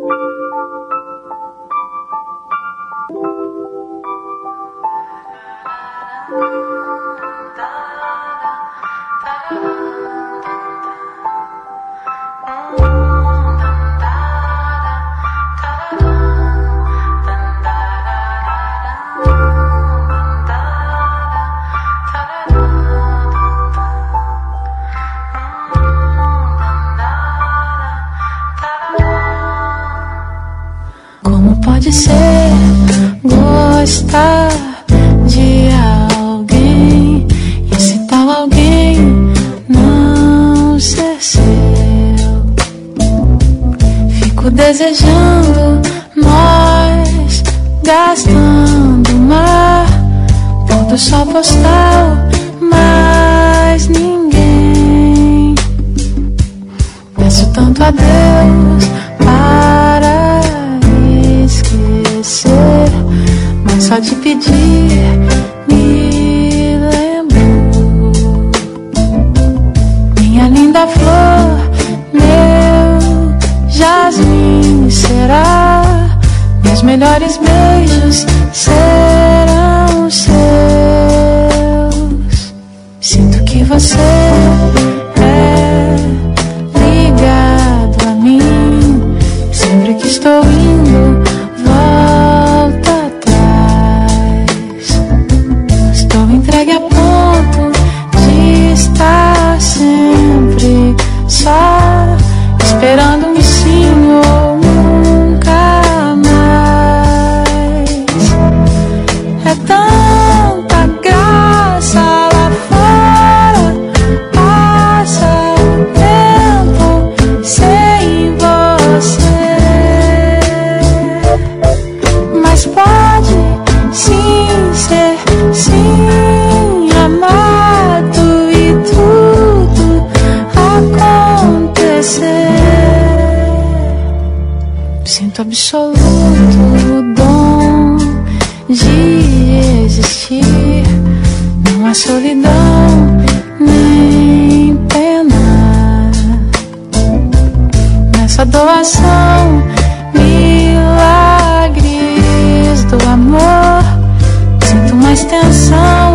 Pode ser gostar de alguém e esse tal alguém não ser seu. Fico desejando nós gastando mar, pôr do sol postal, mas ninguém. Peço tanto a Deus para esquecer, mas só de pedir me lembrou. Minha linda flor, meu jasmim será, meus melhores beijos serão seus. Sinto que você é ligado a mim, sempre que estou indo volta atrás. Estou entregue a ponto de estar sempre só, esperando um sim ou nunca mais. É tanta graça lá fora, passa o tempo sem você, mas pode sim ser sim amado e tudo acontecer. Sinto absoluto o dom de existir, não há solidão nem pena nessa doação, milagres do amor. Sinto mais tensão